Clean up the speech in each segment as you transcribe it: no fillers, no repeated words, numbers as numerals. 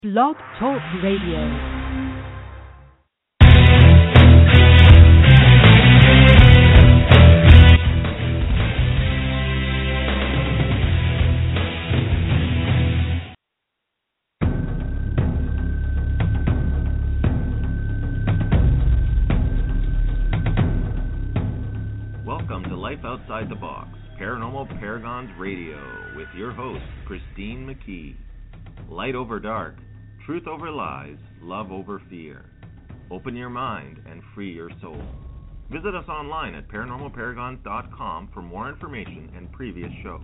Blog Talk Radio. Welcome to Life Outside the Box, Paranormal Paragons Radio, with your host, Christine McKee. Light over dark, truth over lies, love over fear. Open your mind and free your soul. Visit us online at paranormalparagons.com for more information and previous shows.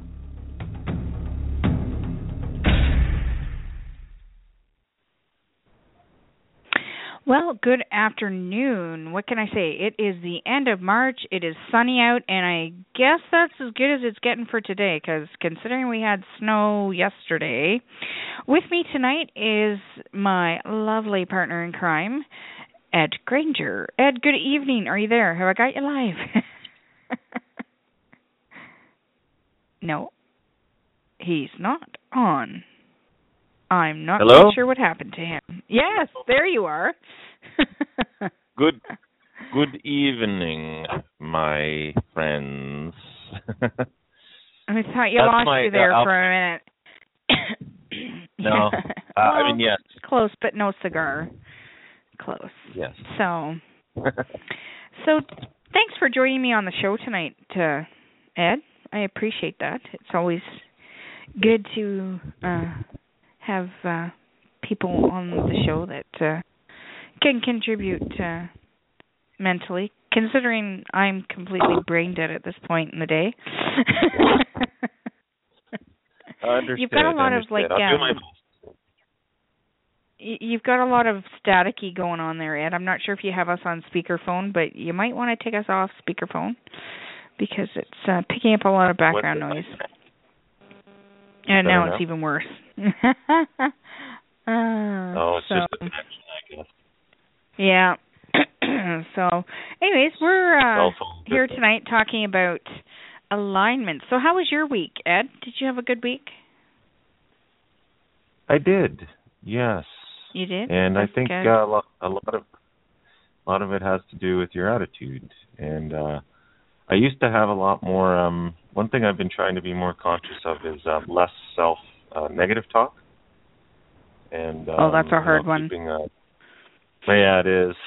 Well, good afternoon. What can I say? It is the end of March. It is sunny out, and I guess that's as good as it's getting for today, because considering we had snow yesterday. With me tonight is my lovely partner in crime, Ed Granger. Ed, good evening. Are you there? Have I got you live? No, he's not on. I'm not quite sure what happened to him. Yes, there you are. Good evening, my friends. I thought you lost you there for a minute. No, well, I mean, yes. Close, but no cigar. Close. Yes. So thanks for joining me on the show tonight, Ed. I appreciate that. It's always good to have people on the show that can contribute mentally, considering I'm completely brain dead at this point in the day. You've got a lot of you've got a lot of staticky going on there, Ed. I'm not sure if you have us on speakerphone, but you might want to take us off speakerphone because it's picking up a lot of background noise. And now it's even worse. It's just the connection, I guess. Yeah. So, anyways, we're here tonight talking about alignment. So how was your week, Ed? Did you have a good week? I did, yes. You did? And That's I think good. a lot of it has to do with your attitude. And I used to have a lot more. One thing I've been trying to be more conscious of is less negative talk. And that's a hard one. Yeah, it is.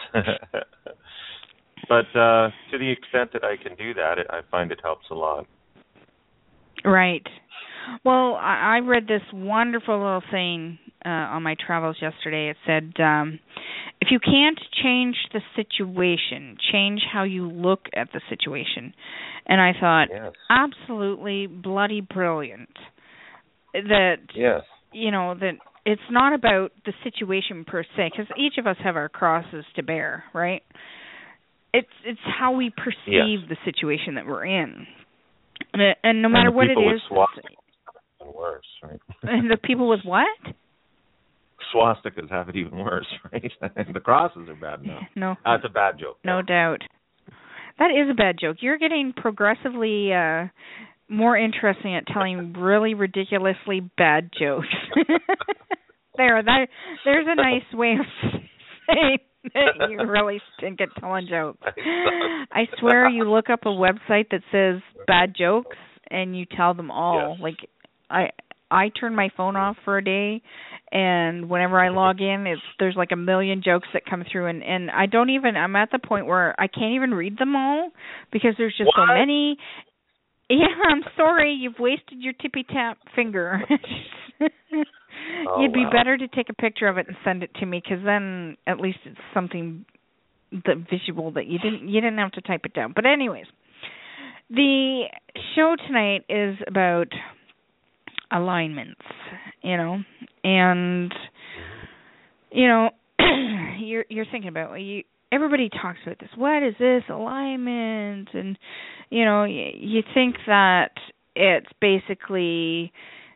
But to the extent that I can do that, I find it helps a lot. Right. Well, I read this wonderful little thing on my travels yesterday. It said, if you can't change the situation, change how you look at the situation. And I thought, yes. Absolutely bloody brilliant. That, yes. That it's not about the situation per se, because each of us have our crosses to bear, right? It's how we perceive the situation that we're in. And no matter what it is... Even worse, right? And the people with what? Swastikas have it even worse, right? The crosses are bad enough. No. That's a bad joke. No doubt. That is a bad joke. You're getting progressively more interesting at telling really ridiculously bad jokes. There's a nice way of saying that you really stink at telling jokes. I swear you look up a website that says bad jokes and you tell them all. Yes. Like I turn my phone off for a day, and whenever I log in, there's like a million jokes that come through, and I'm at the point where I can't even read them all because there's just so many. Yeah, I'm sorry, you've wasted your tippy-tap finger. You'd be better to take a picture of it and send it to me, because then at least it's something visual that you didn't have to type it down. But anyways, the show tonight is about alignments, and you're thinking about everybody talks about this. What is this alignment? And you think that it's basically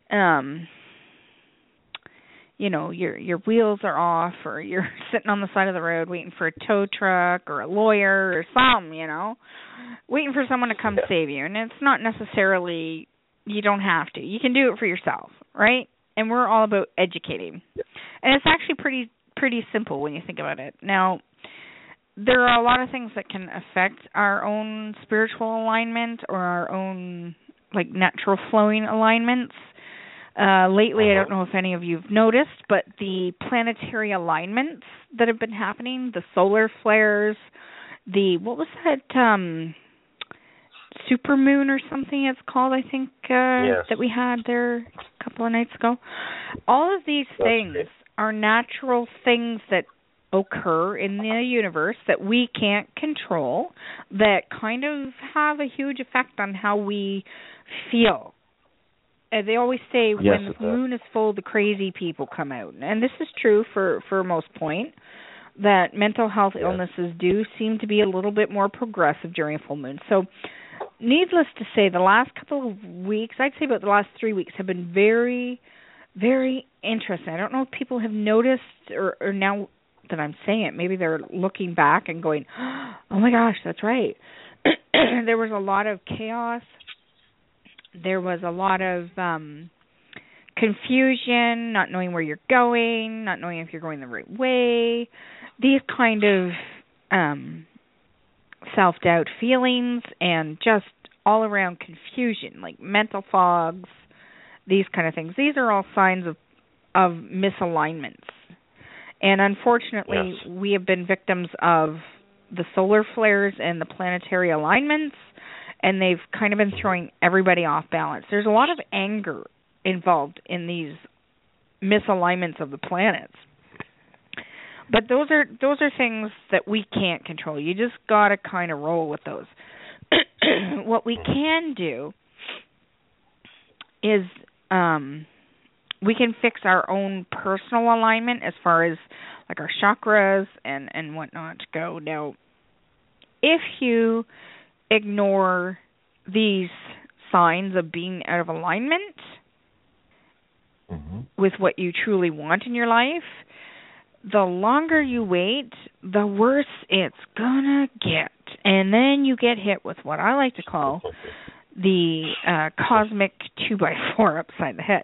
your wheels are off, or you're sitting on the side of the road waiting for a tow truck or a lawyer or something, waiting for someone to come save you. And it's not necessarily, you don't have to. You can do it for yourself, right? And we're all about educating. And it's actually pretty simple when you think about it. Now, there are a lot of things that can affect our own spiritual alignment or our own like natural flowing alignments. Lately, I don't know if any of you have noticed, but the planetary alignments that have been happening, the solar flares, what was that, supermoon or something it's called, I think, yes. that we had there a couple of nights ago. All of these things are natural things that occur in the universe that we can't control, that kind of have a huge effect on how we feel. They always say when the moon is full, the crazy people come out. And this is true for most point, that mental health illnesses do seem to be a little bit more progressive during a full moon. So needless to say, the last couple of weeks, I'd say about the last 3 weeks, have been very, very interesting. I don't know if people have noticed or now that I'm saying it, maybe they're looking back and going, oh my gosh, that's right. There was a lot of chaos. There was a lot of confusion, not knowing where you're going, not knowing if you're going the right way. These kind of self-doubt feelings and just all-around confusion, like mental fogs, these kind of things. These are all signs of misalignments. And unfortunately, we have been victims of the solar flares and the planetary alignments, and they've kind of been throwing everybody off balance. There's a lot of anger involved in these misalignments of the planets. But those are things that we can't control. You just got to kind of roll with those. What we can do is we can fix our own personal alignment as far as like our chakras and whatnot go. Now, if you ignore these signs of being out of alignment with what you truly want in your life, the longer you wait, the worse it's gonna get. And then you get hit with what I like to call the cosmic 2x4 upside the head.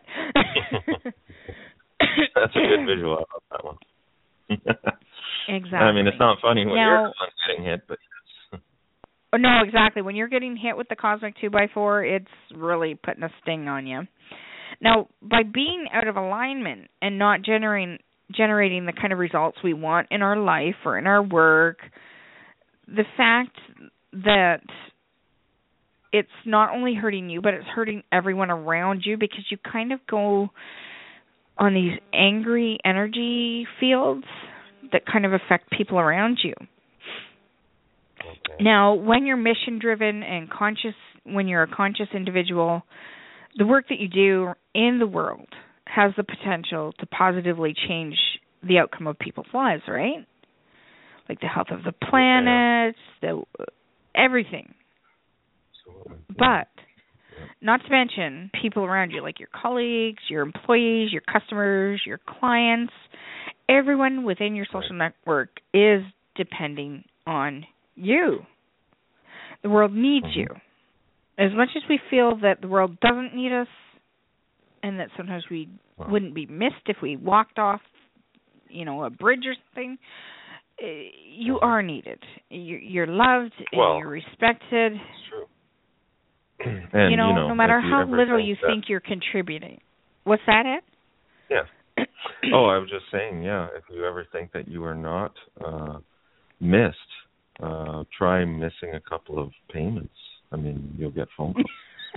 That's a good visual. I love that one. Exactly. I mean, it's not funny when you're the one getting hit, but no, exactly. When you're getting hit with the cosmic 2x4, it's really putting a sting on you. Now, by being out of alignment and not generating the kind of results we want in our life or in our work, the fact that it's not only hurting you, but it's hurting everyone around you, because you kind of go on these angry energy fields that kind of affect people around you. Okay. Now, when you're mission-driven and conscious, when you're a conscious individual, the work that you do in the world has the potential to positively change the outcome of people's lives, right? Like the health of the planet, everything. But not to mention people around you, like your colleagues, your employees, your customers, your clients. Everyone within your social network is depending on you. The world needs you. As much as we feel that the world doesn't need us, and that sometimes we wouldn't be missed if we walked off, a bridge or something, you are needed. You're loved, and you're respected. It's true. And, no matter how little you think you're contributing. What's that, Ed? Yeah. Oh, I was just saying, if you ever think that you are not missed, try missing a couple of payments. I mean, you'll get phone calls.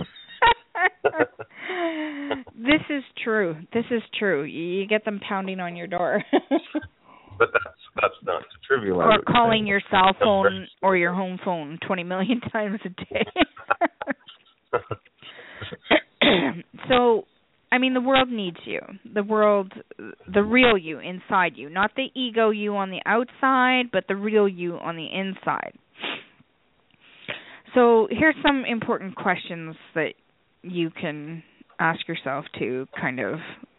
This is true. You get them pounding on your door. But that's not trivial. Or calling your cell phone or your home phone 20 million times a day. So, I mean, the world needs you. The world, the real you inside you. Not the ego you on the outside, but the real you on the inside. So here's some important questions that you can ask yourself to kind of,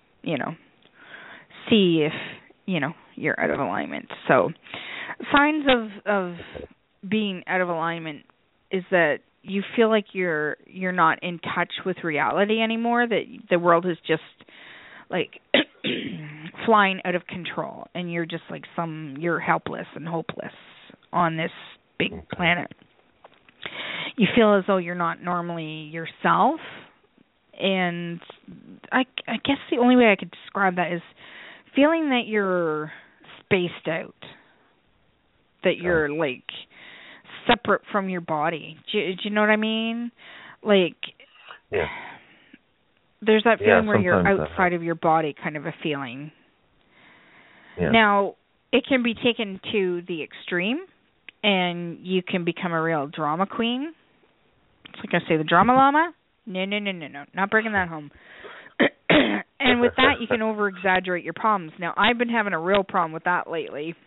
see if, you're out of alignment. So signs of being out of alignment is that you feel like you're not in touch with reality anymore, that the world is just like flying out of control, and you're just like you're helpless and hopeless on this big planet. You feel as though you're not normally yourself, and I guess the only way I could describe that is feeling that you're spaced out, that you're like separate from your body. Do you know what I mean? Like, yeah. There's that feeling where you're outside of your body, kind of a feeling. Yeah. Now, it can be taken to the extreme, and you can become a real drama queen. It's like I say, the drama llama. No, not bringing that home. And with that, you can over-exaggerate your problems. Now, I've been having a real problem with that lately.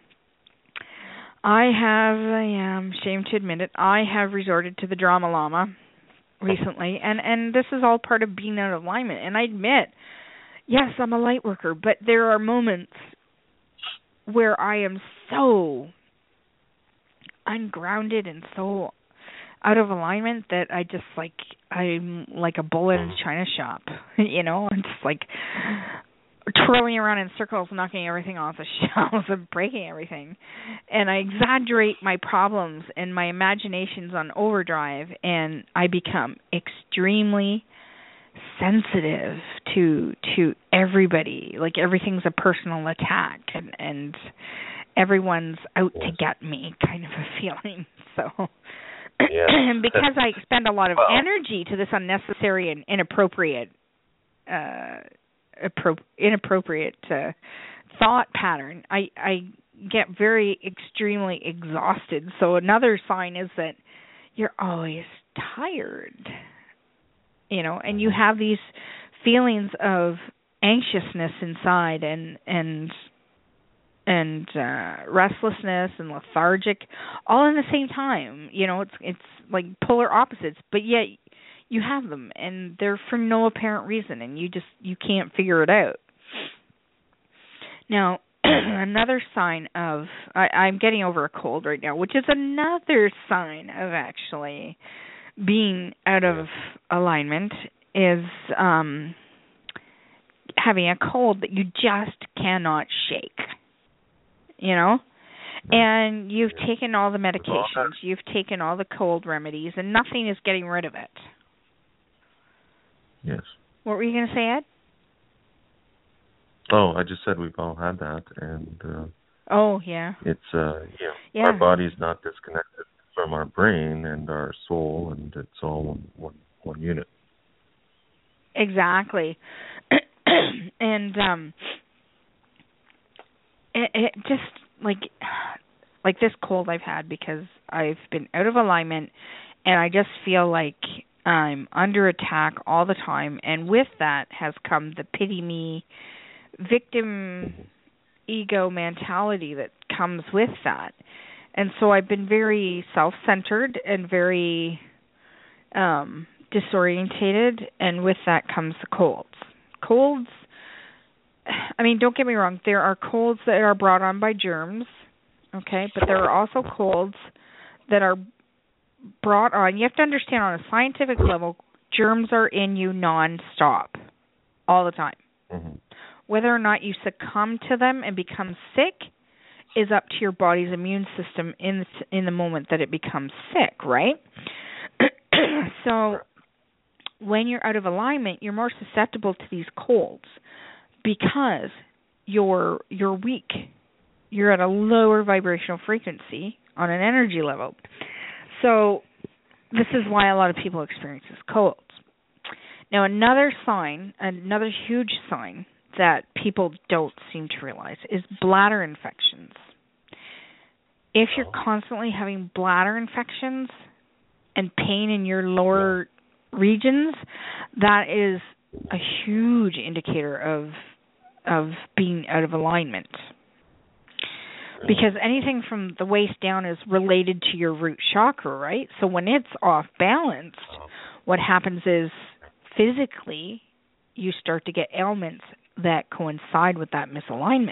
I'm ashamed to admit it, I have resorted to the drama llama recently, and this is all part of being out of alignment. And I admit, yes, I'm a light worker, but there are moments where I am so ungrounded and so out of alignment that I'm like a bull in a china shop, you know, and just like twirling around in circles, knocking everything off the shelves and breaking everything. And I exaggerate my problems, and my imagination's on overdrive, and I become extremely sensitive to everybody. Like everything's a personal attack, and everyone's out to get me, kind of a feeling. So, and because I expend a lot of energy to this unnecessary and inappropriate thought pattern, I get very extremely exhausted. So another sign is that you're always tired, you know, and you have these feelings of anxiousness inside and restlessness and lethargic all in the same time. You know, it's like polar opposites, but yet you have them, and they're for no apparent reason, and you can't figure it out. Now, another sign of I'm getting over a cold right now, which is another sign of actually being out of alignment, is having a cold that you just cannot shake. You know? And you've taken all the medications, you've taken all the cold remedies, and nothing is getting rid of it. Yes. What were you going to say, Ed? Oh, I just said we've all had that, and oh, yeah. It's our body's not disconnected from our brain and our soul, and it's all one unit. Exactly. And it just like this cold I've had because I've been out of alignment, and I just feel like I'm under attack all the time, and with that has come the pity me victim ego mentality that comes with that. And so I've been very self-centered and very disorientated, and with that comes the colds. Colds, I mean, don't get me wrong, there are colds that are brought on by germs, okay, but there are also colds that are brought on. You have to understand, on a scientific level, germs are in you non-stop, all the time. Mm-hmm. Whether or not you succumb to them and become sick is up to your body's immune system in the moment that it becomes sick, right? So when you're out of alignment, you're more susceptible to these colds because you're weak. You're at a lower vibrational frequency on an energy level. So this is why a lot of people experience colds. Now, another huge sign that people don't seem to realize is bladder infections. If you're constantly having bladder infections and pain in your lower regions, that is a huge indicator of being out of alignment. Because anything from the waist down is related to your root chakra, right? So when it's off balance, what happens is physically you start to get ailments that coincide with that misalignment.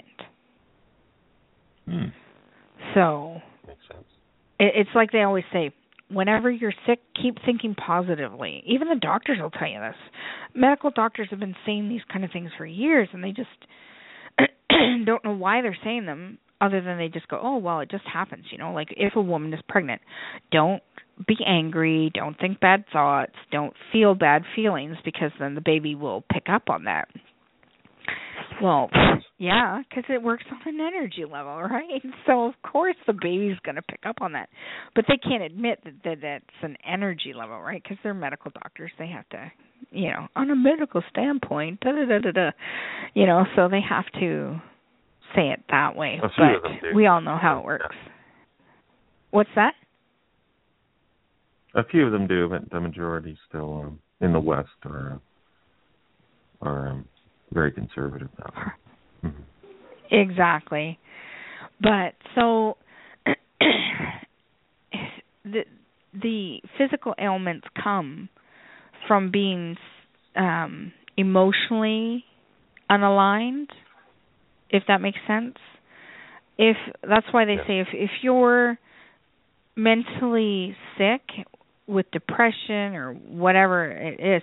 So makes sense. It's like they always say, whenever you're sick, keep thinking positively. Even the doctors will tell you this. Medical doctors have been saying these kind of things for years, and they just don't know why they're saying them other than they just go, oh, well, it just happens, like if a woman is pregnant, don't be angry, don't think bad thoughts, don't feel bad feelings, because then the baby will pick up on that. Well, yeah, because it works on an energy level, right? So, of course, the baby's going to pick up on that. But they can't admit that that's an energy level, right? Because they're medical doctors. They have to, on a medical standpoint, so they have to say it that way. A few of them do. We all know how it works. Yeah. What's that? A few of them do, but the majority still in the West are very conservative that way. Mm-hmm. Exactly. But so the physical ailments come from being emotionally unaligned, if that makes sense. That's why they say if you're mentally sick with depression or whatever it is,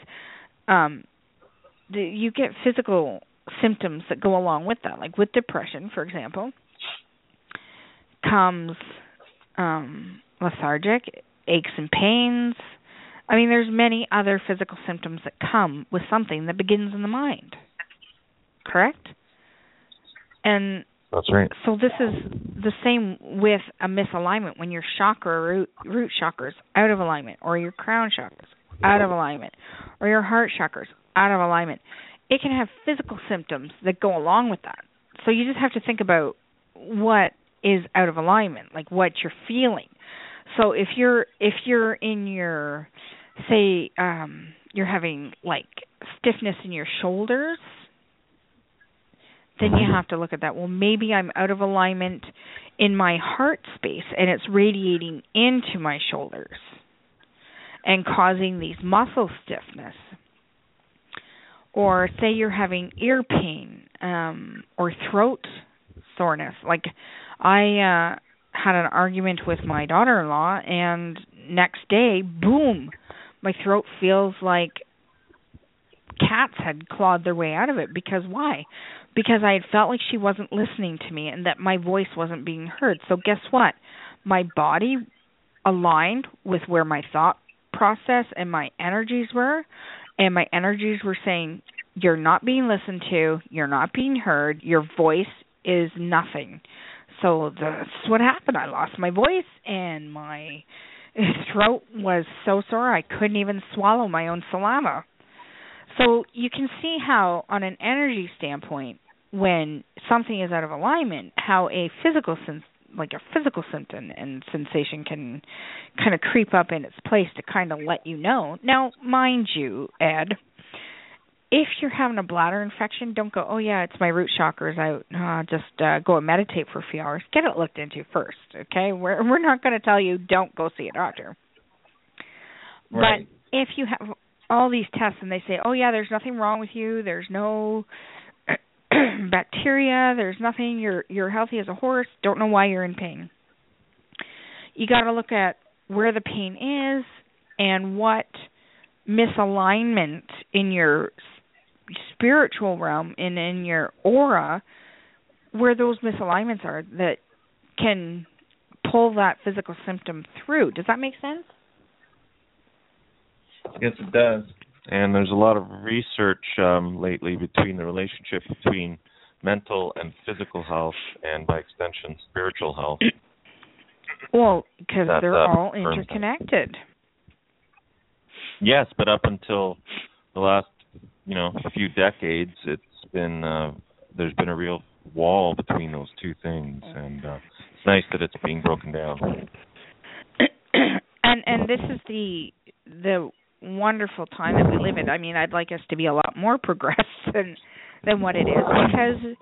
you get physical symptoms that go along with that. Like with depression, for example, comes lethargic, aches and pains. I mean, there's many other physical symptoms that come with something that begins in the mind. Correct? And that's right. So this is the same with a misalignment when your chakra root chakras out of alignment, or your crown chakras out of alignment, or your heart chakras out of alignment. It can have physical symptoms that go along with that. So you just have to think about what is out of alignment, like what you're feeling. So if you're in your, say, you're having like stiffness in your shoulders, then you have to look at that. Well, maybe I'm out of alignment in my heart space, and it's radiating into my shoulders and causing these muscle stiffness. Or say you're having ear pain or throat soreness. Like I had an argument with my daughter-in-law, and next day, boom, my throat feels like cats had clawed their way out of it. Because why? Because I had felt like she wasn't listening to me and that my voice wasn't being heard. So guess what? My body aligned with where my thought process and my energies were, and my energies were saying, you're not being listened to, you're not being heard, your voice is nothing. So that's what happened. I lost my voice, and my throat was so sore I couldn't even swallow my own saliva. So you can see how, on an energy standpoint, when something is out of alignment, how a physical symptom and sensation can kind of creep up in its place to kind of let you know. Now, mind you, Ed, if you're having a bladder infection, don't go, oh, yeah, it's my root chakras. Just go and meditate for a few hours. Get it looked into first, okay? We're not going to tell you don't go see a doctor. Right. But if you have all these tests and they say, oh, yeah, there's nothing wrong with you, there's no bacteria, there's nothing, you're healthy as a horse, don't know why you're in pain. You got to look at where the pain is and what misalignment in your spiritual realm and in your aura, where those misalignments are that can pull that physical symptom through. Does that make sense? Yes, it does. And there's a lot of research lately between the relationship between mental and physical health, and by extension, spiritual health. Well, because they're all interconnected. Yes, but up until the last, few decades, it's been there's been a real wall between those two things, and it's nice that it's being broken down. And this is the wonderful time that we live in. I mean, I'd like us to be a lot more progressive than what it is, because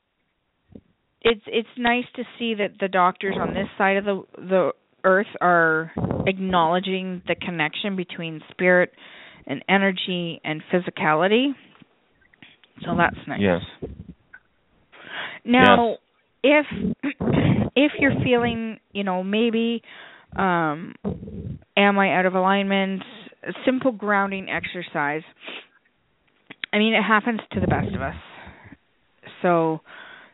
it's nice to see that the doctors on this side of the earth are acknowledging the connection between spirit and energy and physicality. So that's nice. Yes. Now, yes. if you're feeling, maybe am I out of alignment, a simple grounding exercise. I mean, it happens to the best of us. So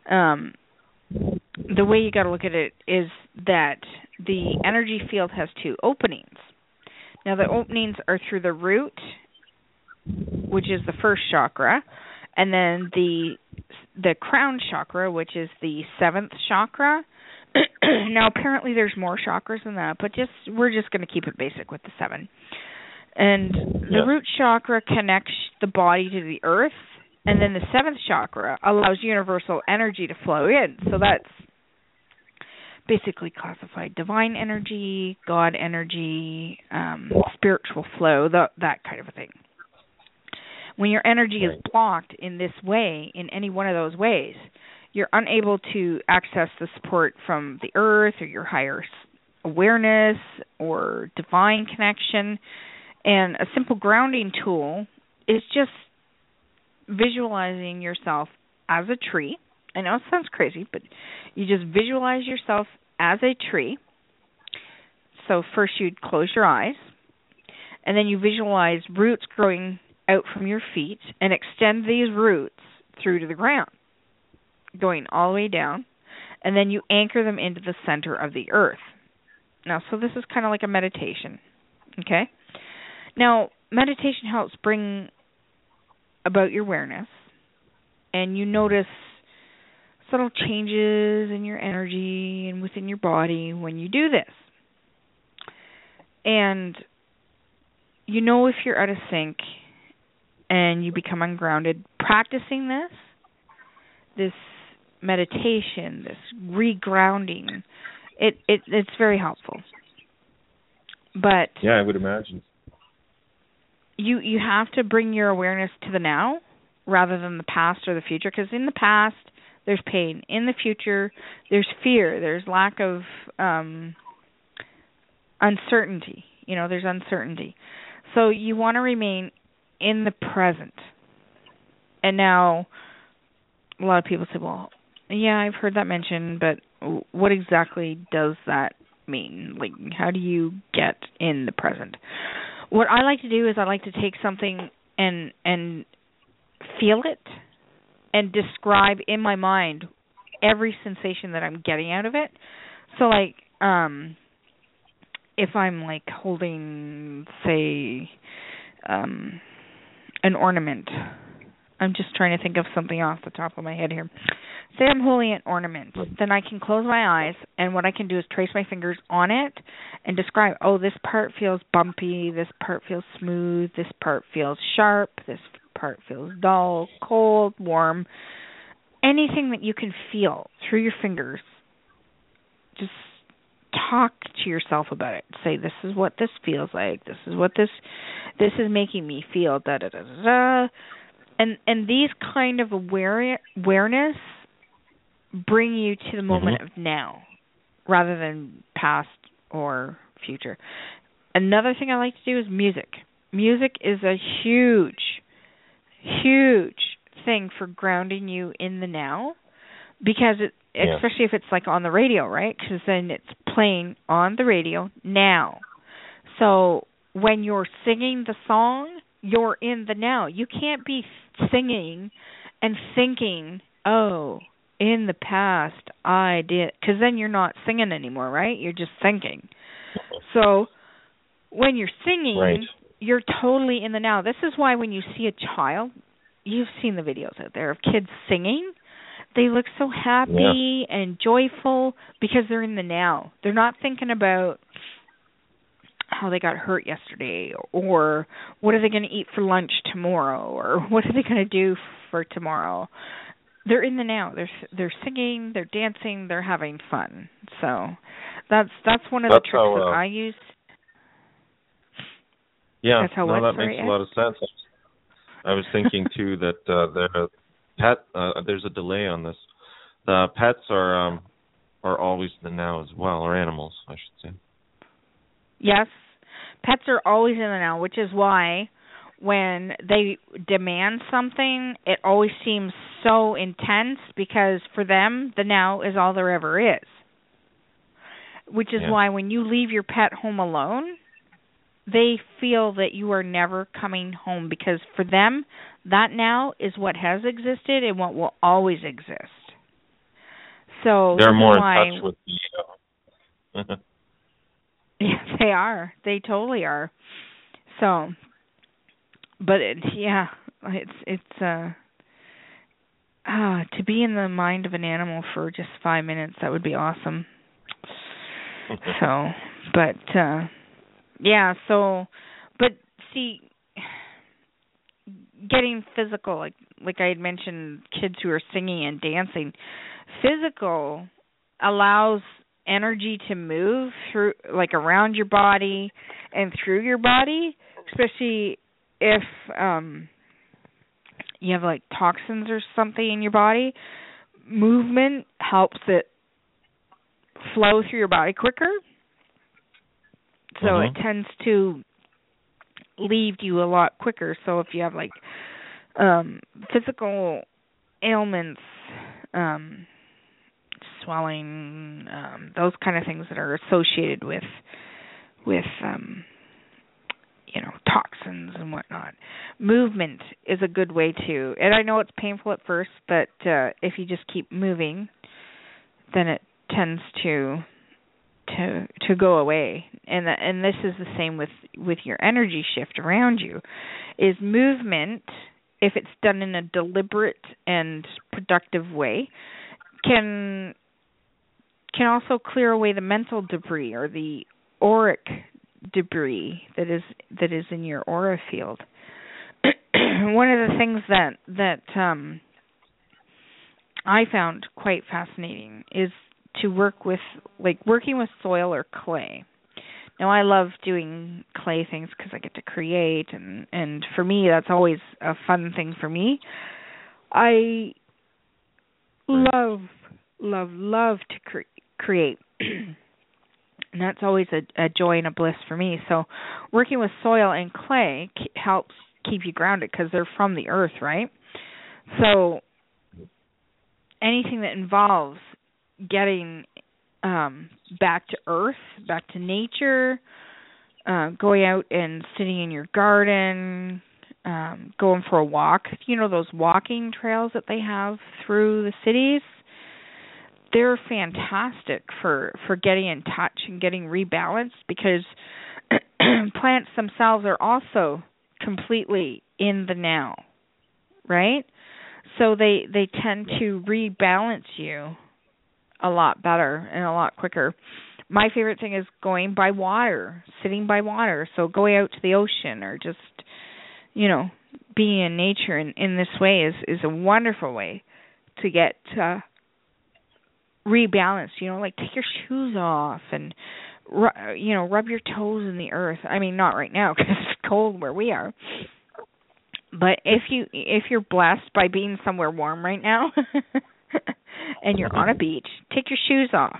the way you got to look at it is that the energy field has two openings. Now, the openings are through the root, which is the first chakra, and then the crown chakra, which is the seventh chakra. Now, apparently there's more chakras than that, but we're just going to keep it basic with the 7. And the root chakra connects the body to the earth, and then the 7th chakra allows universal energy to flow in. So that's basically classified divine energy, God energy, spiritual flow, that kind of a thing. When your energy is blocked in this way, in any one of those ways, you're unable to access the support from the earth or your higher awareness or divine connection. And a simple grounding tool is just visualizing yourself as a tree. I know it sounds crazy, but you just visualize yourself as a tree. So first you'd close your eyes, and then you visualize roots growing out from your feet and extend these roots through to the ground, going all the way down, and then you anchor them into the center of the earth. Now, so this is kind of like a meditation, okay? Now, meditation helps bring about your awareness, and you notice subtle changes in your energy and within your body when you do this. And you know if you're out of sync and you become ungrounded, practicing this meditation, this regrounding, it's very helpful. But yeah, I would imagine. You have to bring your awareness to the now rather than the past or the future, because in the past there's pain. In the future there's fear. There's lack of uncertainty. There's uncertainty. So you want to remain in the present. And now a lot of people say, well, yeah, I've heard that mentioned, but what exactly does that mean? Like, how do you get in the present? What I like to do is I like to take something and feel it and describe in my mind every sensation that I'm getting out of it. So, like, if I'm, like, holding, say, an ornament. I'm just trying to think of something off the top of my head here. Say I'm holding an ornament. Then I can close my eyes, and what I can do is trace my fingers on it and describe, this part feels bumpy, this part feels smooth, this part feels sharp, this part feels dull, cold, warm. Anything that you can feel through your fingers, just talk to yourself about it. Say, this is what this feels like. This is what this is making me feel. Da da da da da. And these kind of awareness bring you to the moment of now, rather than past or future. Another thing I like to do is music. Music is a huge, huge thing for grounding you in the now, because especially if it's like on the radio, right? Because then it's playing on the radio now. So when you're singing the song, you're in the now. You can't be singing and thinking, in the past I did, because then you're not singing anymore, right? You're just thinking. So when you're singing, you're totally in the now. This is why when you see a child, you've seen the videos out there of kids singing, they look so happy and joyful because they're in the now. They're not thinking about how they got hurt yesterday, or what are they going to eat for lunch tomorrow, or what are they going to do for tomorrow. They're in the now. They're singing, they're dancing, they're having fun. So that's one of the tricks that I use. Yeah, that's how that makes a lot of sense. I was thinking too that there's a delay on this. The pets are always in the now as well, or animals, I should say. Yes, pets are always in the now, which is why when they demand something, it always seems so intense, because for them, the now is all there ever is. Which is why when you leave your pet home alone, they feel that you are never coming home, because for them, that now is what has existed and what will always exist. So they're more why, in touch with the. yeah, they are. They totally are. So, but to be in the mind of an animal for just 5 minutes, that would be awesome. So, but but see, getting physical, like I had mentioned, kids who are singing and dancing, physical allows energy to move through, like around your body and through your body, especially if you have like toxins or something in your body. Movement helps it flow through your body quicker, so it tends to leave you a lot quicker. So if you have like physical ailments, swelling, those kind of things that are associated with toxins and whatnot, movement is a good way to. And I know it's painful at first, but if you just keep moving, then it tends to go away. And this is the same with your energy shift around you. Is movement, if it's done in a deliberate and productive way, can also clear away the mental debris or the auric debris that is in your aura field. One of the things that I found quite fascinating is to working with soil or clay. Now, I love doing clay things because I get to create, and for me, that's always a fun thing for me. I love to create. And that's always a joy and a bliss for me. So working with soil and clay helps keep you grounded because they're from the earth, right? So anything that involves getting back to earth, back to nature, going out and sitting in your garden, going for a walk. You know those walking trails that they have through the cities? They're fantastic for getting in touch and getting rebalanced, because plants themselves are also completely in the now, right? So they tend to rebalance you a lot better and a lot quicker. My favorite thing is going by water, sitting by water. So going out to the ocean or just, being in nature in this way is a wonderful way to get rebalance, like take your shoes off and rub your toes in the earth. I mean, not right now because it's cold where we are. But if you're blessed by being somewhere warm right now and you're on a beach, take your shoes off.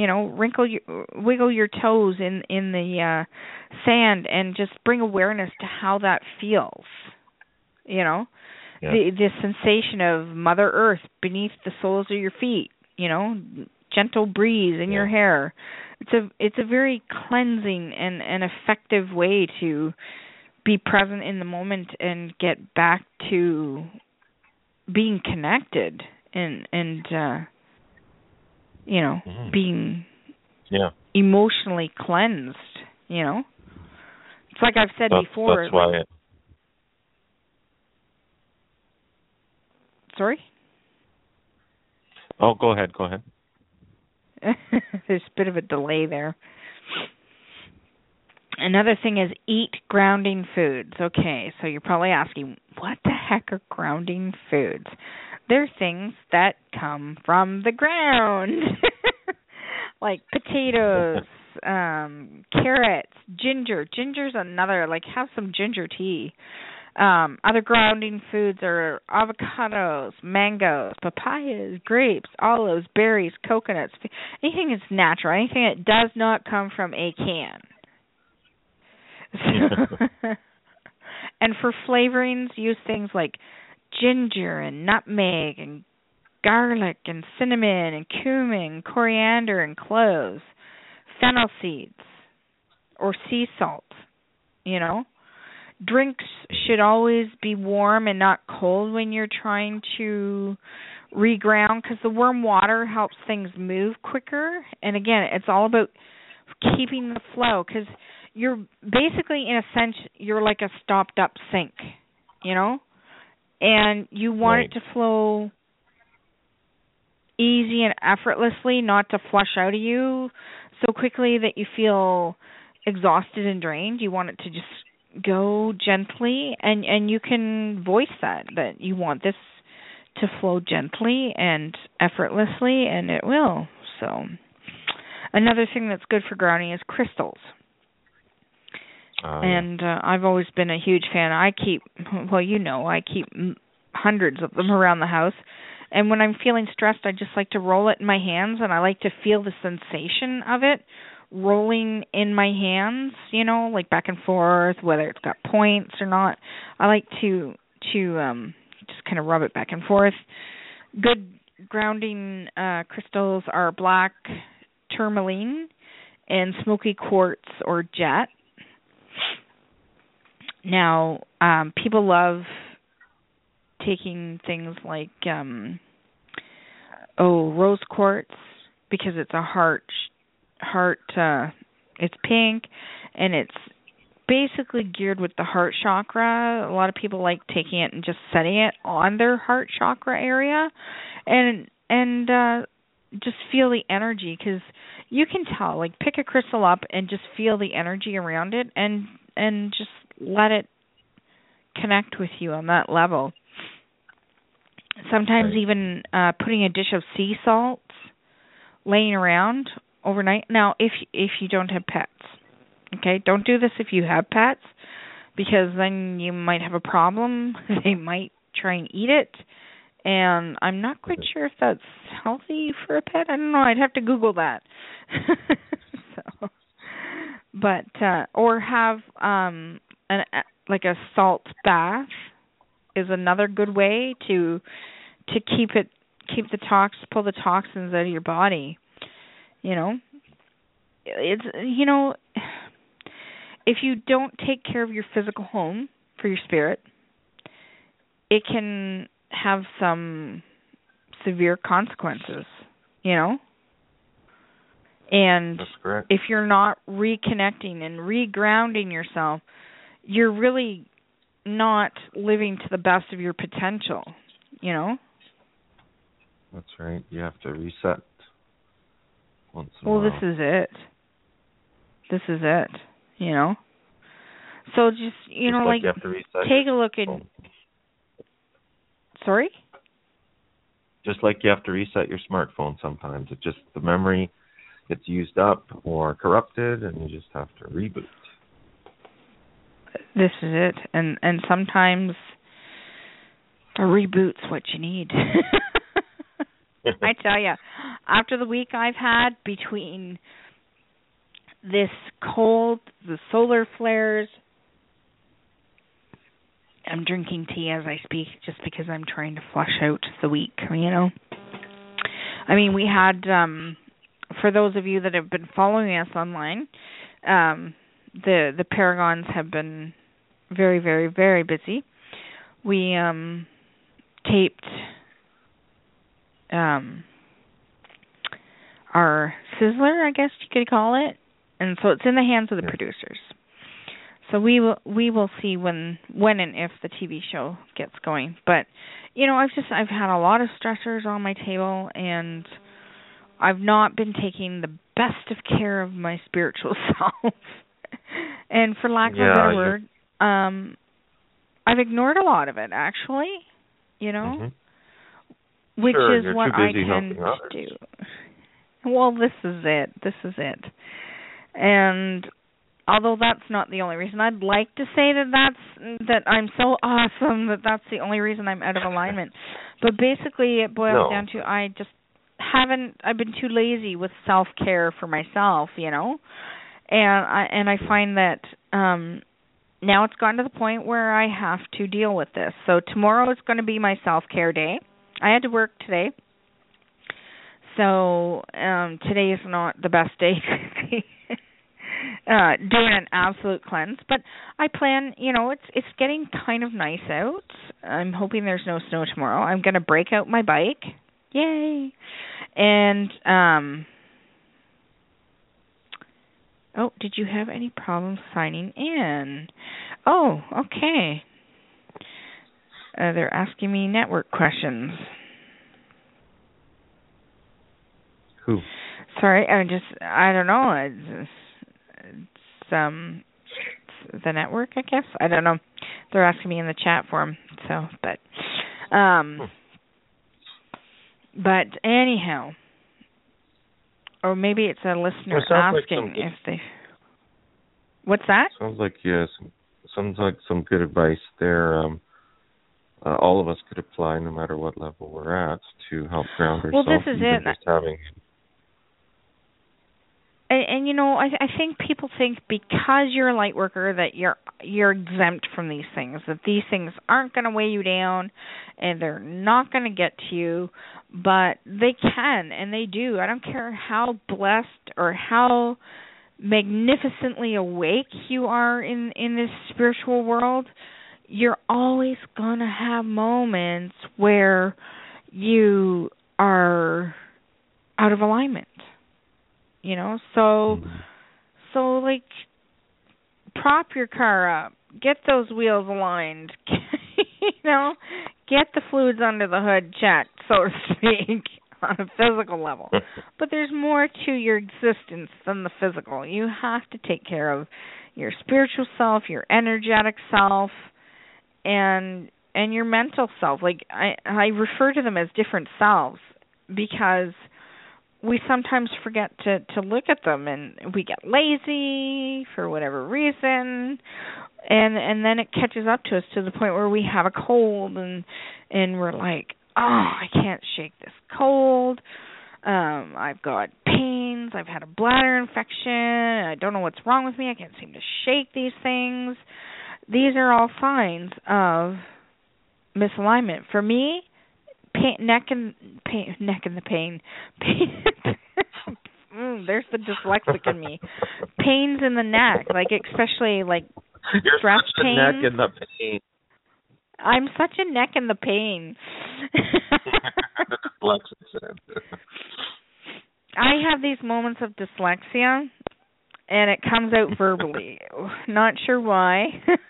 Wiggle your toes in the sand and just bring awareness to how that feels. The sensation of Mother Earth beneath the soles of your feet. Gentle breeze in your hair. It's a very cleansing and effective way to be present in the moment and get back to being connected and being emotionally cleansed. It's like I've said before. That's why. Sorry? Oh, go ahead. There's a bit of a delay there. Another thing is eat grounding foods. Okay, so you're probably asking, what the heck are grounding foods? They're things that come from the ground, like potatoes, carrots, ginger. Ginger's another, have some ginger tea. Other grounding foods are avocados, mangoes, papayas, grapes, olives, berries, coconuts, anything that's natural, anything that does not come from a can. And for flavorings, use things like ginger and nutmeg and garlic and cinnamon and cumin, coriander and cloves, fennel seeds or sea salt, Drinks should always be warm and not cold when you're trying to reground, because the warm water helps things move quicker. And again, it's all about keeping the flow, because you're basically, in a sense, you're like a stopped up sink, you know, and you want it to flow easy and effortlessly, not to flush out of you so quickly that you feel exhausted and drained. You want it to just go gently, and you can voice that you want this to flow gently and effortlessly, and it will. So another thing that's good for grounding is crystals. And I've always been a huge fan. I keep hundreds of them around the house. And when I'm feeling stressed, I just like to roll it in my hands, and I like to feel the sensation of it rolling in my hands, you know, like back and forth, whether it's got points or not. I like to just kind of rub it back and forth. Good grounding crystals are black tourmaline and smoky quartz or jet. Now, people love taking things like rose quartz, because it's a heart it's pink, and it's basically geared with the heart chakra. A lot of people like taking it and just setting it on their heart chakra area, and just feel the energy, because you can tell, like, pick a crystal up and just feel the energy around it, and just let it connect with you on that level. Sometimes even putting a dish of sea salts laying around overnight. Now, if you don't have pets, okay, don't do this if you have pets, because then you might have a problem. They might try and eat it, and I'm not quite sure if that's healthy for a pet. I don't know. I'd have to Google that. Or have like a salt bath is another good way to pull the toxins out of your body. You know, it's, you know, if you don't take care of your physical home for your spirit, it can have some severe consequences, you know. And that's correct. If you're not reconnecting and regrounding yourself, you're really not living to the best of your potential, you know? That's right. You have to reset once in a while. while. This is it, you know? So just, you know, like, you have to reset take a look at... Sorry? Just like you have to reset your smartphone sometimes. It just, the memory gets used up or corrupted, and you just have to reboot. This is it. And sometimes a reboot's what you need. I tell you, after the week I've had between this cold, the solar flares, I'm drinking tea as I speak just because I'm trying to flush out the week, you know. I mean, we had, for those of you that have been following us online, the Paragons have been very, very, very busy. We taped our Sizzler, I guess you could call it, and so it's in the hands of the producers. So we will see when and if the TV show gets going. But you know, I've had a lot of stressors on my table, and I've not been taking the best of care of my spiritual self. And for lack of a better word, I've ignored a lot of it, actually, you know, which is what I tend to do. Well, this is it. And although that's not the only reason, I'd like to say that I'm so awesome that's the only reason I'm out of alignment. But basically it boils down to I've been too lazy with self-care for myself, you know. And I find that now it's gotten to the point where I have to deal with this. So tomorrow is going to be my self-care day. I had to work today. So today is not the best day to be doing an absolute cleanse. But I plan, you know, it's getting kind of nice out. I'm hoping there's no snow tomorrow. I'm going to break out my bike Yay. And did you have any problems signing in? Oh, okay. They're asking me network questions. Who? Sorry, I don't know. It's the network, I guess. I don't know. They're asking me in the chat forum. So, but anyhow, or maybe it's a listener asking if they. What's that? Sounds like some good advice there. All of us could apply, no matter what level we're at, to help ground ourselves. Well, this is it. Just having. And I think people think because you're a light worker that you're exempt from these things, that these things aren't going to weigh you down and they're not going to get to you, but they can and they do. I don't care how blessed or how magnificently awake you are in this spiritual world, you're always going to have moments where you are out of alignment. So like, prop your car up, get those wheels aligned, get the fluids under the hood checked, so to speak, on a physical level. But there's more to your existence than the physical. You have to take care of your spiritual self, your energetic self, and your mental self. Like, I refer to them as different selves because we sometimes forget to look at them, and we get lazy for whatever reason, and then it catches up to us to the point where we have a cold and we're like, oh, I can't shake this cold. I've got pains. I've had a bladder infection. I don't know what's wrong with me. I can't seem to shake these things. These are all signs of misalignment. For me, neck and the pain. There's the dyslexic in me. Pains in the neck, like especially like stress pains. You're such a neck in the pain. I'm such a neck in the pain. The dyslexic. I have these moments of dyslexia, and it comes out verbally. Not sure why.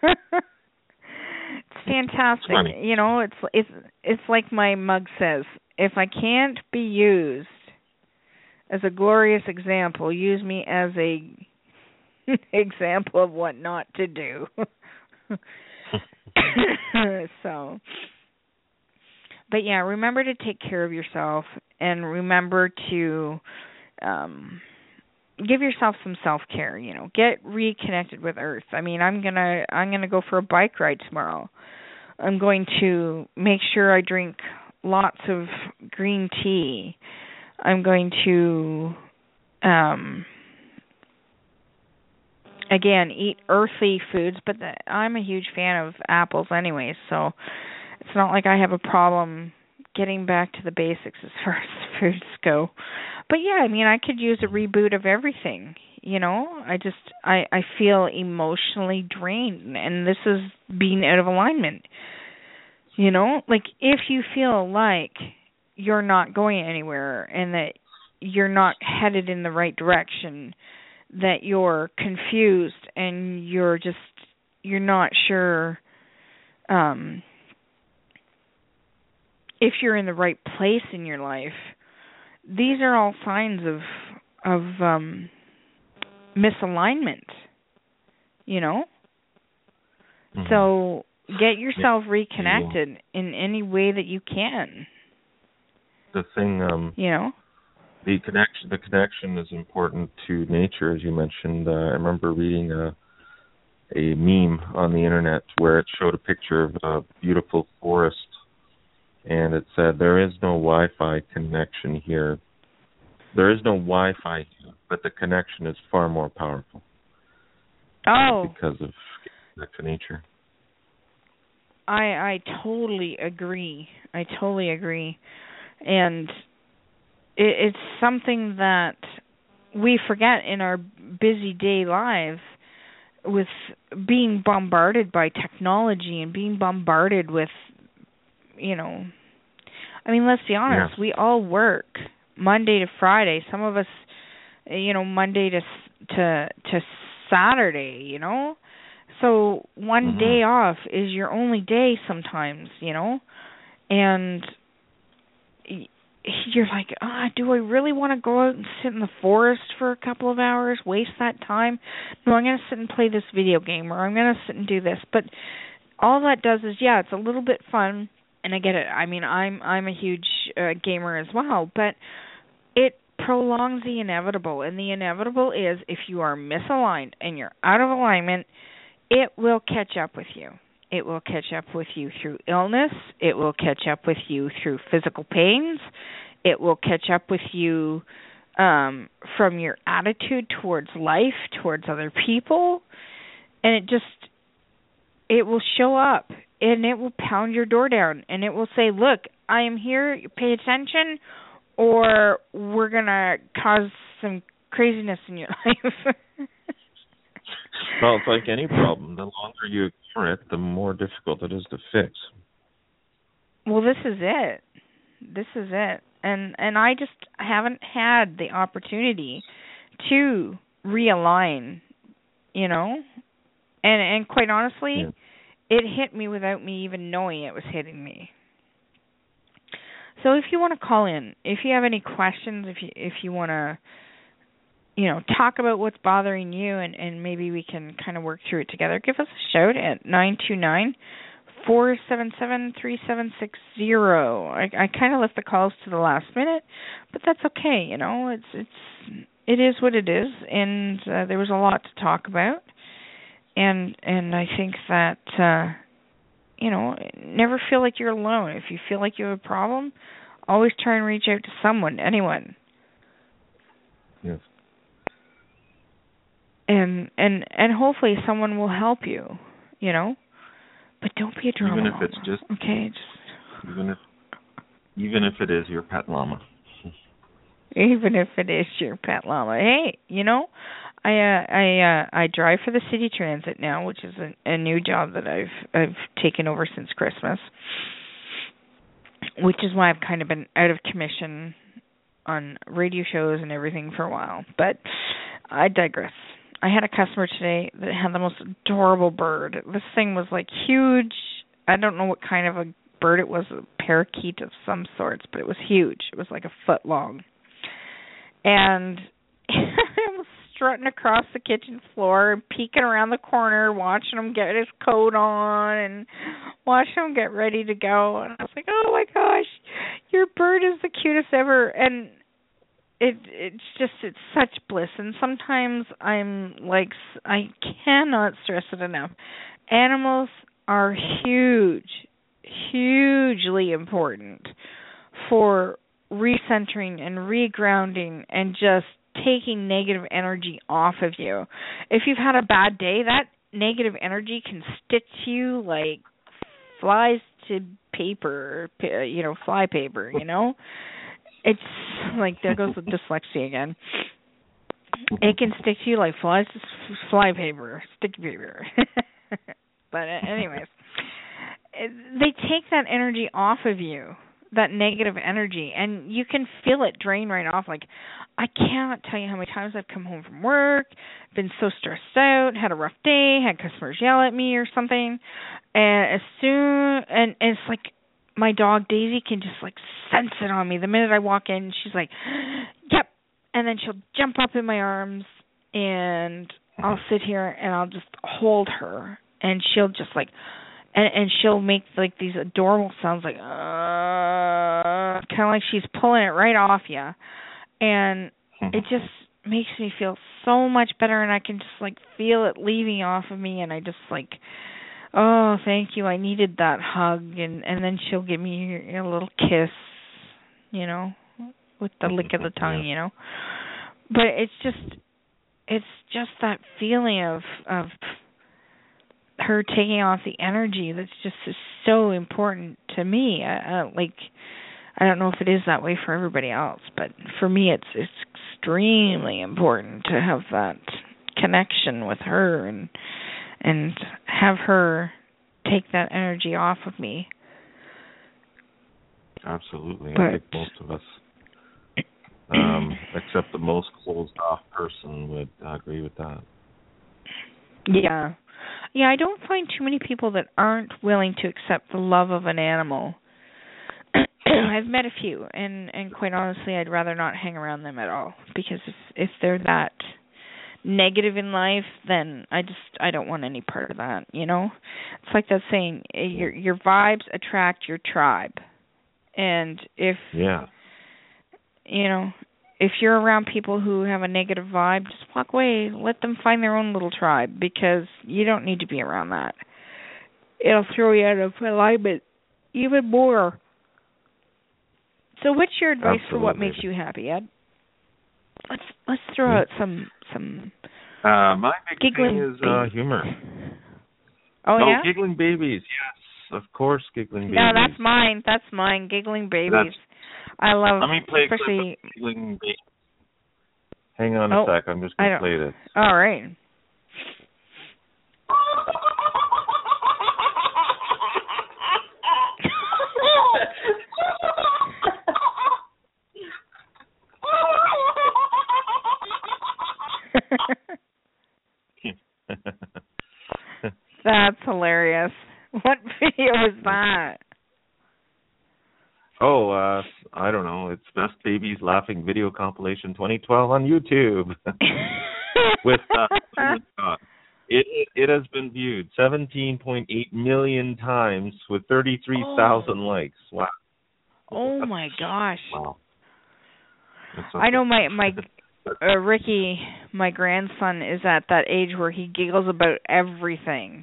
It's fantastic. It's like my mug says, if I can't be used as a glorious example, use me as a example of what not to do. So, but yeah, remember to take care of yourself and remember to give yourself some self-care, get reconnected with Earth. I mean, I'm going to go for a bike ride tomorrow. I'm going to make sure I drink lots of green tea. I'm going to again, eat earthy foods, but I'm a huge fan of apples anyway, so it's not like I have a problem getting back to the basics as far as foods go. But yeah, I mean, I could use a reboot of everything, I feel emotionally drained, and this is being out of alignment. Like, if you feel like you're not going anywhere and that you're not headed in the right direction, that you're confused and you're not sure if you're in the right place in your life, these are all signs of misalignment, Mm-hmm. So get yourself reconnected in any way that you can. The thing, the connection is important to nature, as you mentioned. I remember reading a meme on the internet where it showed a picture of a beautiful forest, and it said, "There is no Wi-Fi connection here. There is no Wi-Fi here, but the connection is far more powerful." Because of to nature. I totally agree. And it's something that we forget in our busy day lives, with being bombarded by technology and being bombarded with, I mean, let's be honest. Yeah. We all work Monday to Friday. Some of us, Monday to Saturday. So one day off is your only day sometimes. And you're like, do I really want to go out and sit in the forest for a couple of hours, waste that time? No, I'm going to sit and play this video game, or I'm going to sit and do this. But all that does is, it's a little bit fun, and I get it. I mean, I'm a huge gamer as well, but it prolongs the inevitable, and the inevitable is if you are misaligned and you're out of alignment, it will catch up with you. It will catch up with you through illness. It will catch up with you through physical pains. It will catch up with you from your attitude towards life, towards other people. And it will show up, and it will pound your door down, and it will say, look, I am here, pay attention, or we're going to cause some craziness in your life. Well, it's like any problem. The longer you ignore it, the more difficult it is to fix. Well, this is it. And I just haven't had the opportunity to realign, And quite honestly, it hit me without me even knowing it was hitting me. So if you want to call in, if you have any questions, if you want to, talk about what's bothering you, and maybe we can kind of work through it together, give us a shout at 929-477-3760. I kind of left the calls to the last minute, but that's okay. It is what it is, and there was a lot to talk about, and I think that never feel like you're alone. If you feel like you have a problem, always try and reach out to someone, anyone. Yes. And hopefully someone will help you, But don't be a drama. Even if it's just okay. Even if it is your pet llama. Even if it is your pet llama. Hey, I drive for the City Transit now, which is a new job that I've taken over since Christmas, which is why I've kind of been out of commission on radio shows and everything for a while. But I digress. I had a customer today that had the most adorable bird. This thing was like huge. I don't know what kind of a bird it was, a parakeet of some sorts, but it was huge. It was like a foot long. And I was strutting across the kitchen floor, peeking around the corner, watching him get his coat on and watching him get ready to go. And I was like, oh my gosh, your bird is the cutest ever. And it's such bliss. And sometimes I'm like, I cannot stress it enough. Animals are hugely important for recentering and regrounding and just taking negative energy off of you. If you've had a bad day, that negative energy can stitch you like flies to paper, fly paper, It's like, there goes the dyslexia again. It can stick to you like flies to fly paper, sticky paper. But anyways, they take that energy off of you, that negative energy, and you can feel it drain right off. Like, I cannot tell you how many times I've come home from work, been so stressed out, had a rough day, had customers yell at me or something, and it's like, my dog Daisy can just like sense it on me. The minute I walk in, she's like, yep. And then she'll jump up in my arms, and I'll sit here and I'll just hold her, and she'll just like, and she'll make like these adorable sounds like, kind of like she's pulling it right off you. And it just makes me feel so much better, and I can just like feel it leaving off of me, and I just like, oh, thank you, I needed that hug. And then she'll give me a little kiss, with the lick of the tongue, But it's just that feeling of her taking off the energy that's just so important to me. I don't know if it is that way for everybody else, but for me it's extremely important to have that connection with her and have her take that energy off of me. Absolutely. But, I think most of us, except the most closed-off person, would agree with that. Yeah. Yeah, I don't find too many people that aren't willing to accept the love of an animal. I've met a few, and quite honestly, I'd rather not hang around them at all, because if they're that negative in life, then I don't want any part of that, you know? It's like that saying, your vibes attract your tribe. And if if you're around people who have a negative vibe, just walk away. Let them find their own little tribe, because you don't need to be around that. It'll throw you out of alignment even more. So what's your advice for what makes you happy, Ed? Let's throw out some my big giggling thing is humor. Oh, yeah? Giggling babies. Yes, of course, giggling babies. No, that's mine. That's mine. Giggling babies. I love. Let me play especially giggling babies. Hang on a sec. I'm just going to play this. All right. That's hilarious. What video is that? Oh, I don't know. It's Best Babies Laughing Video Compilation 2012 on YouTube. With it has been viewed 17.8 million times with 33,000 likes. Wow. Oh my gosh. Wow. I know my Ricky, my grandson, is at that age where he giggles about everything.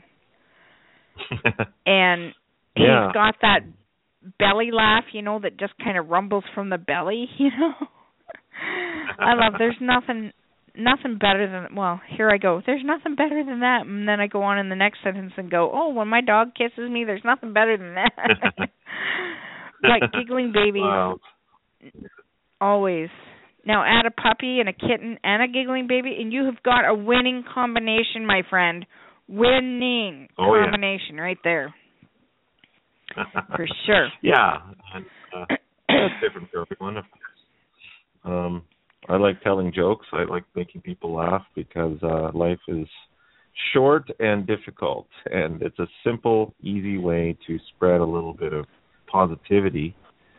And he's got that belly laugh, you know, that just kind of rumbles from the belly, you know. I love, there's nothing better than, well, here I go, there's nothing better than that. And then I go on in the next sentence and go, oh, when my dog kisses me, there's nothing better than that. Like giggling babies. Wow. Always. Now add a puppy and a kitten and a giggling baby, and you have got a winning combination, my friend. Winning combination right there. For sure. Yeah. And, that's different for everyone, of course. I like telling jokes. I like making people laugh because life is short and difficult, and it's a simple, easy way to spread a little bit of positivity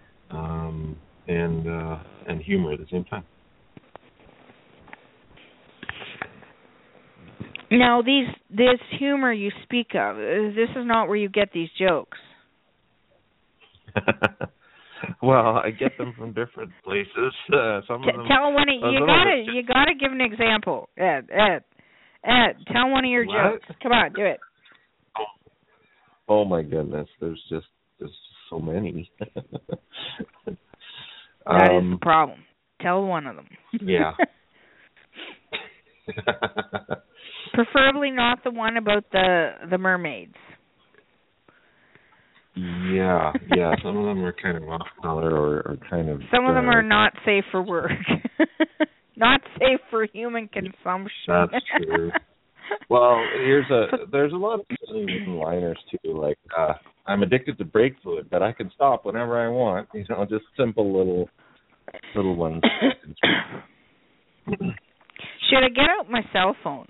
and humor at the same time. Now, this humor you speak of, this is not where you get these jokes. Well, I get them from different places. Some of them. Tell one. You gotta give an example, Ed. Tell one of your jokes. Come on, do it. Oh my goodness, there's just so many. That is the problem. Tell one of them. Yeah. Preferably not the one about the mermaids. Yeah. Some of them are kind of off color or kind of. Some of them are not safe for work. Not safe for human consumption. That's true. Well, there's a lot of one-liners too. Like I'm addicted to brake fluid, but I can stop whenever I want. You know, just simple little ones. Should I get out my cell phone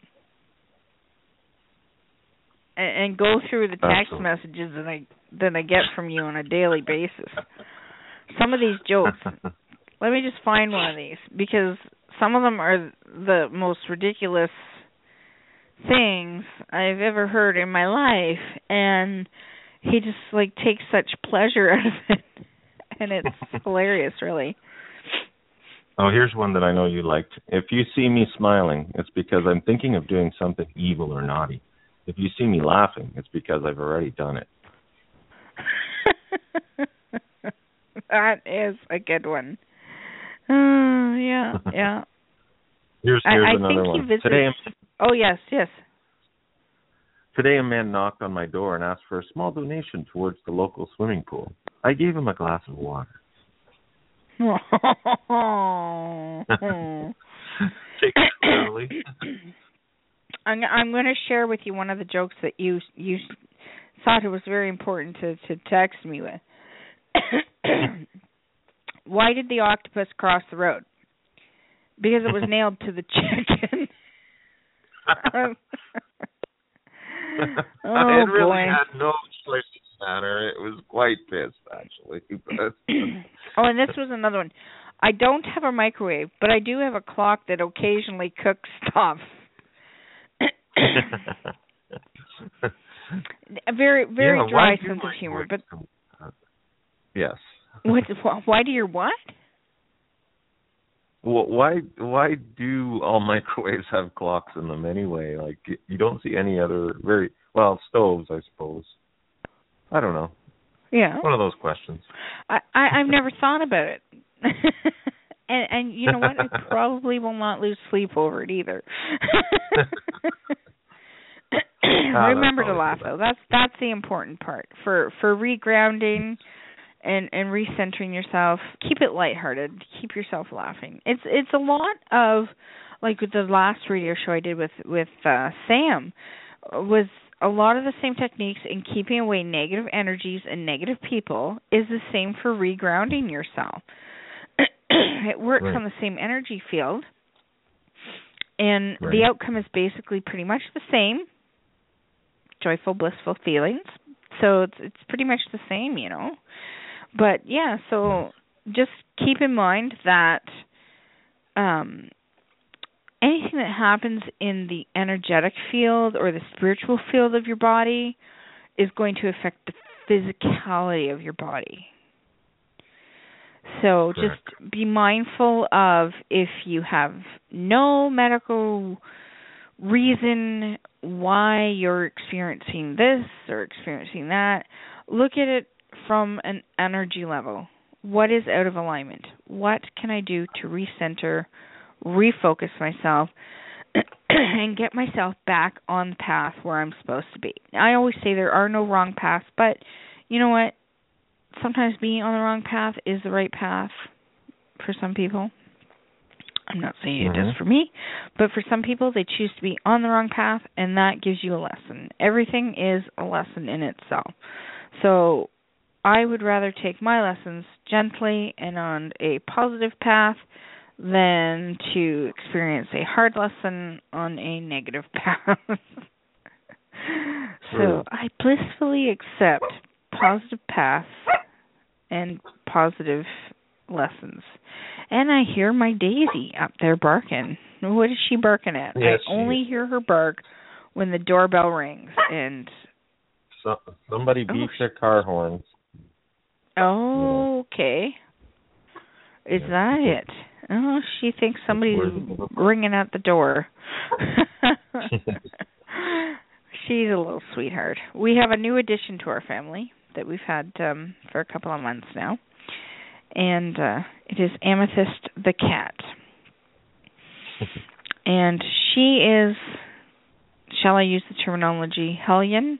and go through the text messages that I get from you on a daily basis? Some of these jokes. Let me just find one of these, because some of them are the most ridiculous things I've ever heard in my life, and he just takes such pleasure out of it, and it's hilarious, really. Oh, here's one that I know you liked. If you see me smiling, it's because I'm thinking of doing something evil or naughty. If you see me laughing, it's because I've already done it. That is a good one. Yeah. Here's another one. Oh, yes. Today a man knocked on my door and asked for a small donation towards the local swimming pool. I gave him a glass of water. Take it slowly. I'm going to share with you one of the jokes that you thought it was very important to text me with. Why did the octopus cross the road? Because it was nailed to the chicken. It really had no choice in the matter. It was quite pissed, actually. And this was another one. I don't have a microwave, but I do have a clock that occasionally cooks stuff. A very dry sense of humor, but yes. Why do your what? Well, why do all microwaves have clocks in them anyway? Like, you don't see any other stoves, I suppose. I don't know. Yeah. One of those questions. I've never thought about it. and you know what? I probably will not lose sleep over it either. Remember to laugh though. That's the important part. For regrounding and recentering yourself, keep it lighthearted. Keep yourself laughing. It's a lot of, like with the last radio show I did with Sam, was a lot of the same techniques in keeping away negative energies and negative people is the same for regrounding yourself. It works on the same energy field, and the outcome is basically pretty much the same. Joyful, blissful feelings. So it's pretty much the same, you know. But yeah, so just keep in mind that anything that happens in the energetic field or the spiritual field of your body is going to affect the physicality of your body. So just be mindful of, if you have no medical reason why you're experiencing this or experiencing that, look at it from an energy level. What is out of alignment? What can I do to recenter, refocus myself, and get myself back on the path where I'm supposed to be? I always say there are no wrong paths, but you know what? Sometimes being on the wrong path is the right path for some people. I'm not saying it is for me, but for some people, they choose to be on the wrong path, and that gives you a lesson. Everything is a lesson in itself. So I would rather take my lessons gently and on a positive path than to experience a hard lesson on a negative path. So I blissfully accept positive paths and positive lessons. And I hear my Daisy up there barking. What is she barking at? Yes, I only hear her bark when the doorbell rings. And somebody beeps their car horns. Oh, okay. Is that it? Oh, she thinks somebody's ringing at the door. She's a little sweetheart. We have a new addition to our family that we've had for a couple of months now. And it is Amethyst the cat. And she is, shall I use the terminology, hellion?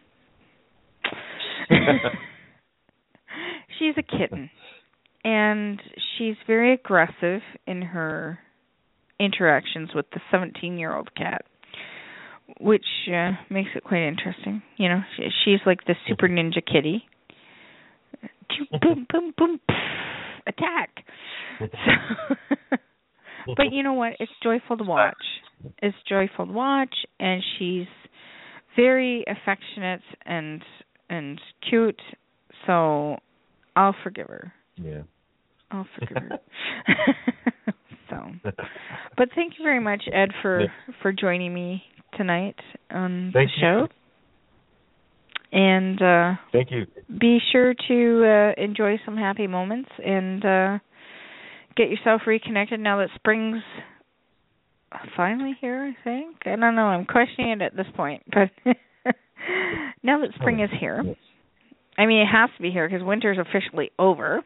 She's a kitten. And she's very aggressive in her interactions with the 17-year-old cat, which makes it quite interesting. You know, she's like the super ninja kitty. Boom, boom, boom, attack. But you know what? It's joyful to watch. It's joyful to watch, and she's very affectionate and cute. So I'll forgive her. Yeah. I'll forgive her. But thank you very much, Ed, for joining me tonight on the show. And thank you. Be sure to enjoy some happy moments and get yourself reconnected now that spring's finally here, I think. I don't know. I'm questioning it at this point. But now that spring is here, I mean, it has to be here because winter's officially over.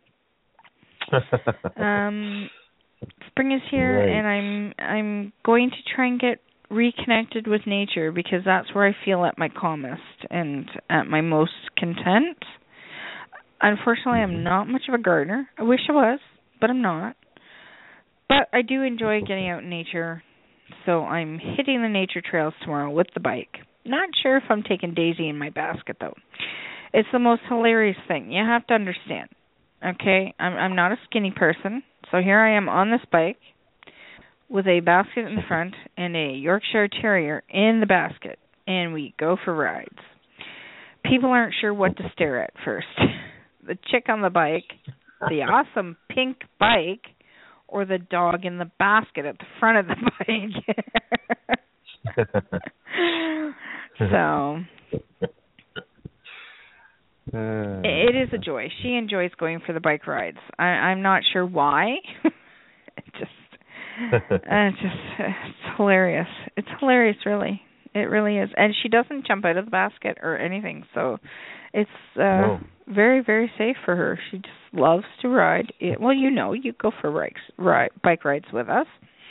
Spring is here, and I'm going to try and get reconnected with nature because that's where I feel at my calmest and at my most content. Unfortunately, I'm not much of a gardener. I wish I was, but I'm not. But I do enjoy getting out in nature, so I'm hitting the nature trails tomorrow with the bike. Not sure if I'm taking Daisy in my basket, though. It's the most hilarious thing. You have to understand. Okay, I'm not a skinny person, so here I am on this bike with a basket in the front and a Yorkshire Terrier in the basket, and we go for rides. People aren't sure what to stare at first. The chick on the bike, the awesome pink bike, or the dog in the basket at the front of the bike. So it is a joy. She enjoys going for the bike rides. I'm not sure why. It's hilarious. It's hilarious, really. It really is. And she doesn't jump out of the basket or anything, so it's very, very safe for her. She just loves to ride. Well, you go for bike rides with us.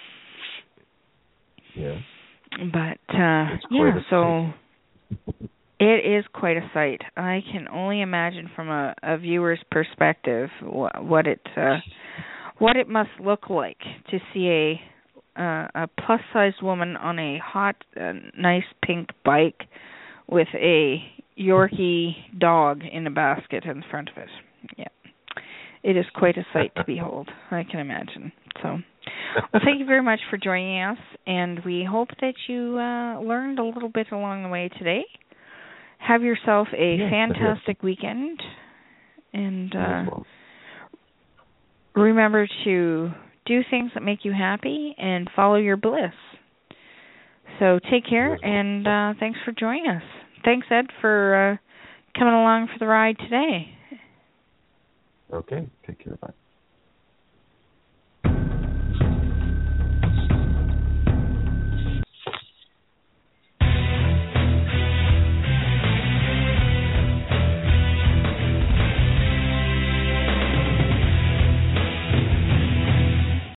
Yeah. But, so it is quite a sight. I can only imagine from a viewer's perspective what it must look like to see a plus-sized woman on a hot, nice pink bike with a Yorkie dog in a basket in front of it. Yeah, it is quite a sight to behold, I can imagine. So, well, thank you very much for joining us, and we hope that you learned a little bit along the way today. Have yourself a fantastic weekend, and remember to do things that make you happy and follow your bliss. So take care, and thanks for joining us. Thanks, Ed, for coming along for the ride today. Okay, take care. Bye.